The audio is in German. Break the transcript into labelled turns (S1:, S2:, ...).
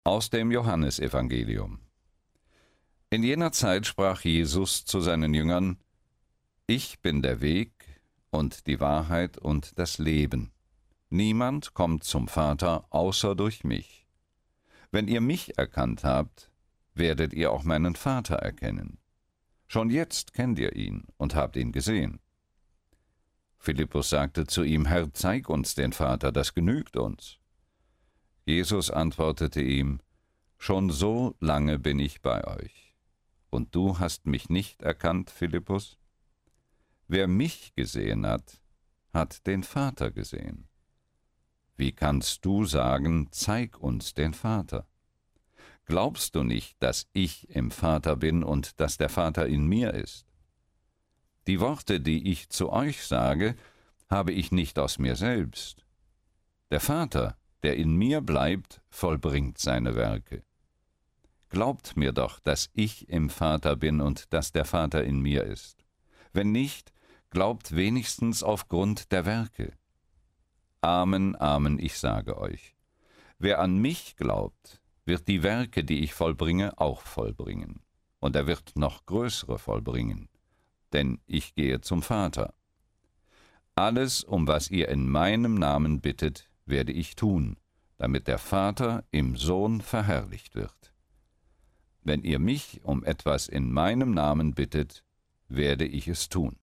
S1: Aus dem Johannesevangelium. In jener Zeit sprach Jesus zu seinen Jüngern: Ich bin der Weg und die Wahrheit und das Leben. Niemand kommt zum Vater außer durch mich. Wenn ihr mich erkannt habt, werdet ihr auch meinen Vater erkennen. Schon jetzt kennt ihr ihn und habt ihn gesehen. Philippus sagte zu ihm: Herr, zeig uns den Vater, das genügt uns. Jesus antwortete ihm: Schon so lange bin ich bei euch, und du hast mich nicht erkannt, Philippus? Wer mich gesehen hat, hat den Vater gesehen. Wie kannst du sagen, zeig uns den Vater? Glaubst du nicht, dass ich im Vater bin und dass der Vater in mir ist? Die Worte, die ich zu euch sage, habe ich nicht aus mir selbst. Der Vater, der in mir bleibt, vollbringt seine Werke. Glaubt mir doch, dass ich im Vater bin und dass der Vater in mir ist. Wenn nicht, glaubt wenigstens aufgrund der Werke. Amen, Amen, ich sage euch: Wer an mich glaubt, wird die Werke, die ich vollbringe, auch vollbringen. Und er wird noch größere vollbringen, denn ich gehe zum Vater. Alles, um was ihr in meinem Namen bittet, werde ich tun, damit der Vater im Sohn verherrlicht wird. Wenn ihr mich um etwas in meinem Namen bittet, werde ich es tun.